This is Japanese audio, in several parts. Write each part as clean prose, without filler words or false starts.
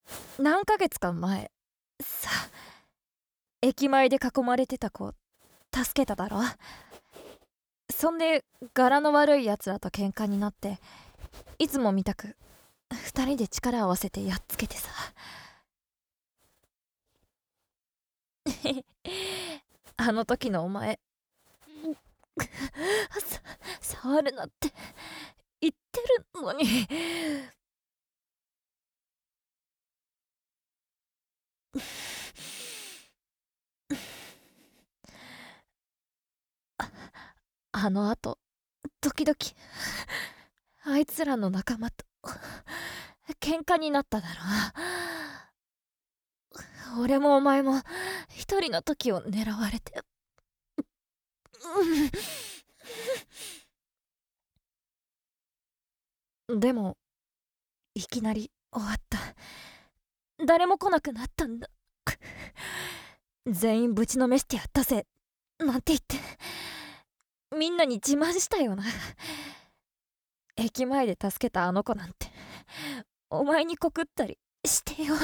何ヶ月か前さ、駅前で囲まれてた子助けただろ。そんで柄の悪いやつらと喧嘩になって、いつもみたく二人で力を合わせてやっつけてさ。あの時のお前触るなって言ってるのに。あのあと時々あいつらの仲間と喧嘩になっただろ。俺もお前も一人の時を狙われて。でもいきなり終わった。誰も来なくなったんだ。全員ぶちのめしてやったぜなんて言ってみんなに自慢したよな。駅前で助けたあの子なんてお前に告ったりしてよ。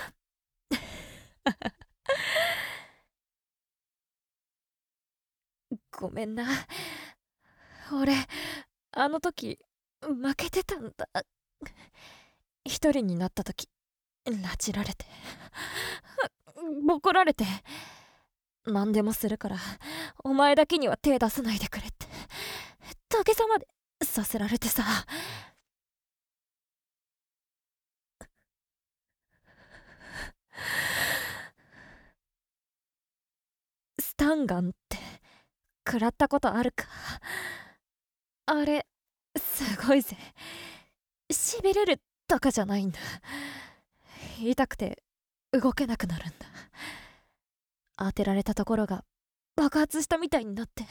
ごめんな。俺あの時負けてたんだ。一人になった時拉致られてボコられて、何でもするからお前だけには手出さないでくれって土下座までさせられてさ。スタンガンって食らったことあるか。あれすごいぜ。しびれるとかじゃないんだ。痛くて動けなくなるんだ。当てられたところが爆発したみたいになって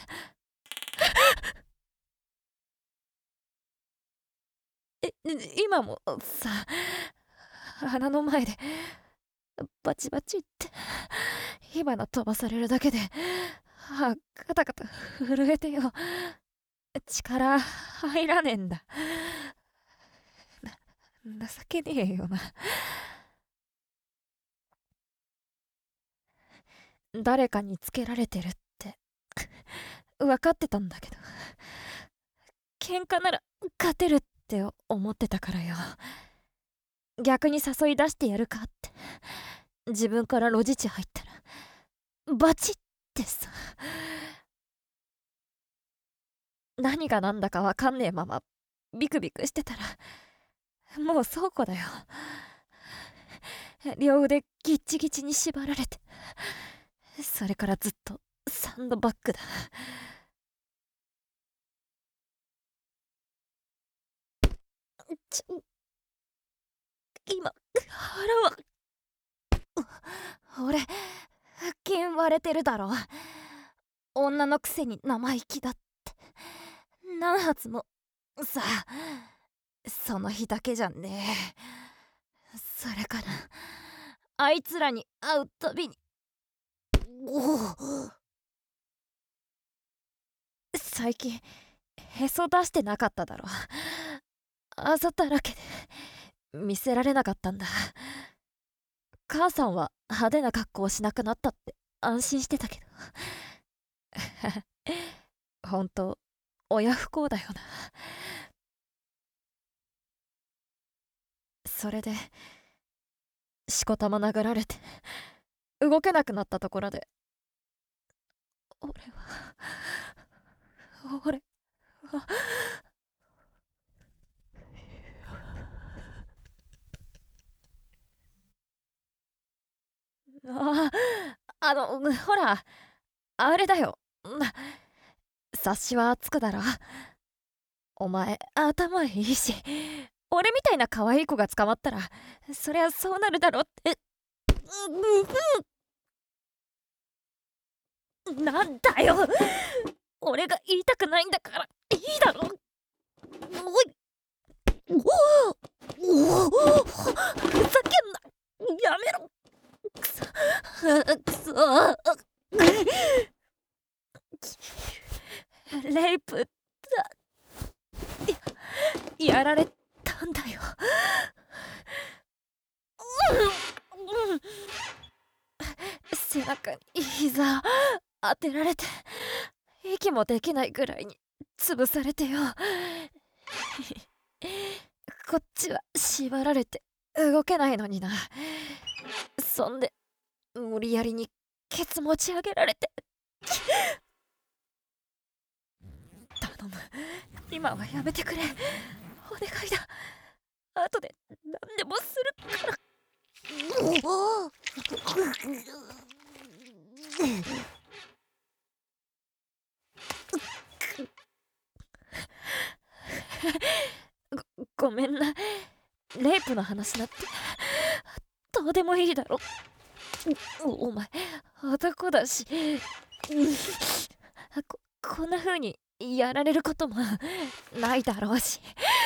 今もさ、鼻の前でバチバチって火花飛ばされるだけでカタカタ震えてよ。力入らねえんだ。情けねえよな。誰かにつけられてるって分かってたんだけど、喧嘩なら勝てるって思ってたからよ。逆に誘い出してやるかって自分からロジ地入ったらバチってさ。何が何だか分かんねえままビクビクしてたらもう倉庫だよ。両腕ギッチギチに縛られて、それからずっとサンドバッグだ。今腹は俺腹筋割れてるだろ。女のくせに生意気だって何発もさあ。その日だけじゃねえ。それからあいつらに会うたびに最近へそ出してなかっただろ。あざだらけで見せられなかったんだ。母さんは派手な格好をしなくなったって安心してたけどほんと親不孝だよな。それでしこたま殴られて動けなくなったところで俺はほらあれだよ。察しはつくだろ。お前頭いいし、俺みたいな可愛い子が捕まったらそりゃそうなるだろって。なんだよ、俺が言いたくないんだからいいだろ。おいふざけんな、やめろ。くそくそレイプだ。やられたんだよ。 当てられて息もできないぐらいに潰されてよ。こっちは縛られて動けないのにな。そんで無理やりにケツ持ち上げられて。頼む、今はやめてくれ。お願いだ。後で何でもするから。ごめんな。レイプの話だってどうでもいいだろ。お前男だし、こんな風にやられることもないだろうし。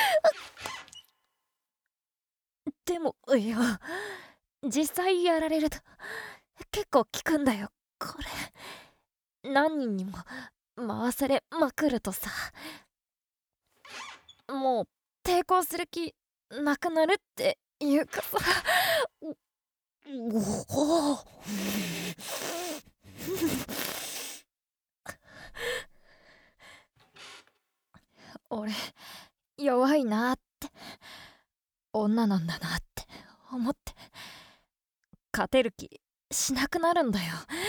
でもよ、実際やられると結構効くんだよこれ。何人にも回されまくるとさ、もう抵抗する気なくなるっていうかさ。俺弱いなって、女なんだなって思って勝てる気しなくなるんだよ。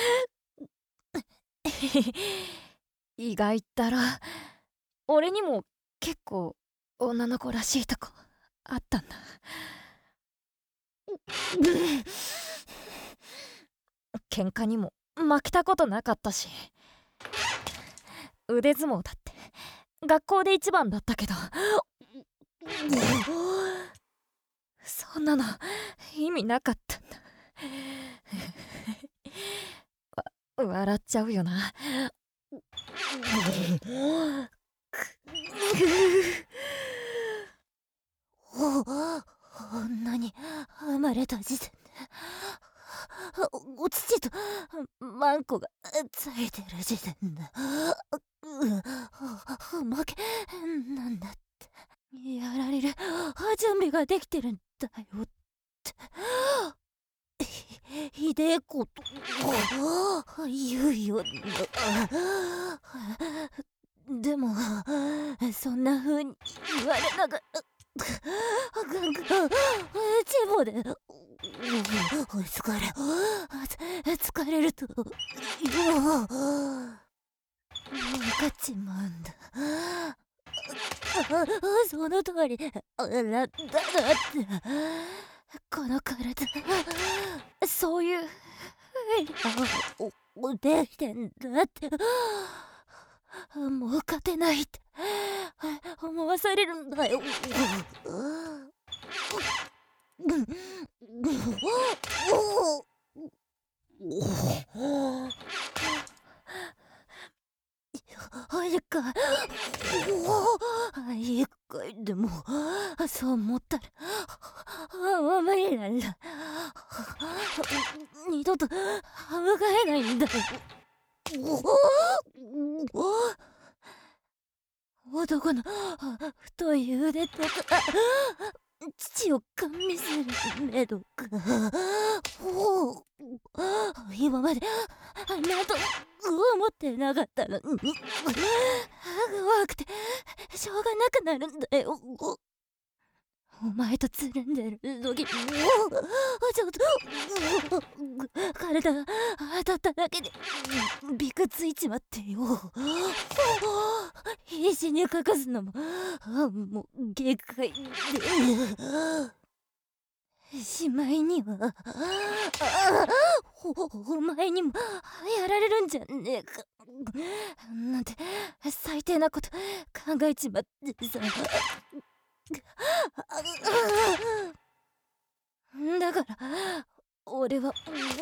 意外だろ。俺にも結構女の子らしいとこあったんだ。喧嘩にも負けたことなかったし、腕相撲だって学校で一番だったけど、そんなの意味なかったんだ。笑っちゃうよな。女に生まれた時点でお乳とマンコがついてる時点で負けなんだって、やられる準備ができてるんだよって。ひでえこと言うよ。でもそんな風に言われながらチボで疲れると分かっちまうんだ。その通りだってこの体そういうできてんだって。もう勝てないって思わされるんだよ。一回でもそう思ったら無理なんだ。二度と向かえないんだよ。男の太い腕とか父をガン見する目とか、今までなんと思ってなかったのに怖くてしょうがなくなるんだよ。お前とつるんでる時ちょっと体が当たっただけでびくついちまってよ。必死に隠すのももう限界で、しまいにはお前にもやられるんじゃねえかなんて最低なこと考えちまってさ。だから俺は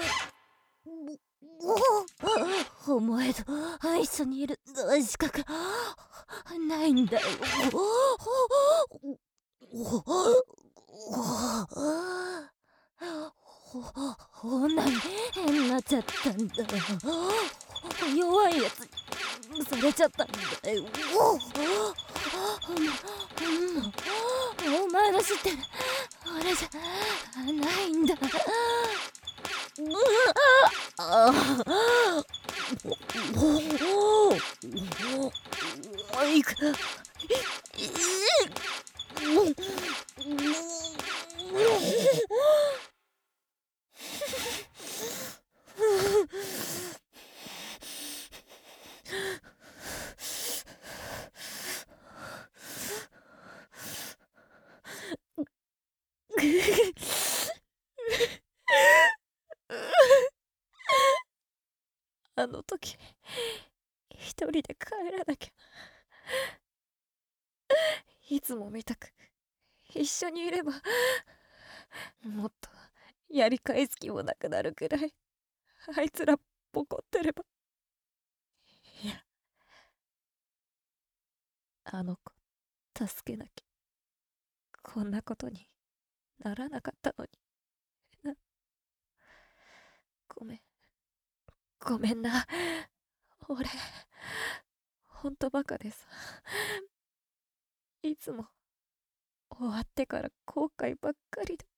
お前と一緒にいる資格ないんだよ。女に変なっちゃったんだよ。弱いやつにされちゃったんだよ。お前の知ってる俺じゃないんだ。 いく。あの時一人で帰らなきゃ。いつもみたく一緒にいればもっとやり返す気もなくなるくらいあいつらボコってれば。いや、あの子助けなきゃこんなことにならなかったのにな。ごめん、ごめんな。俺ほんとバカでさ、いつも終わってから後悔ばっかりで。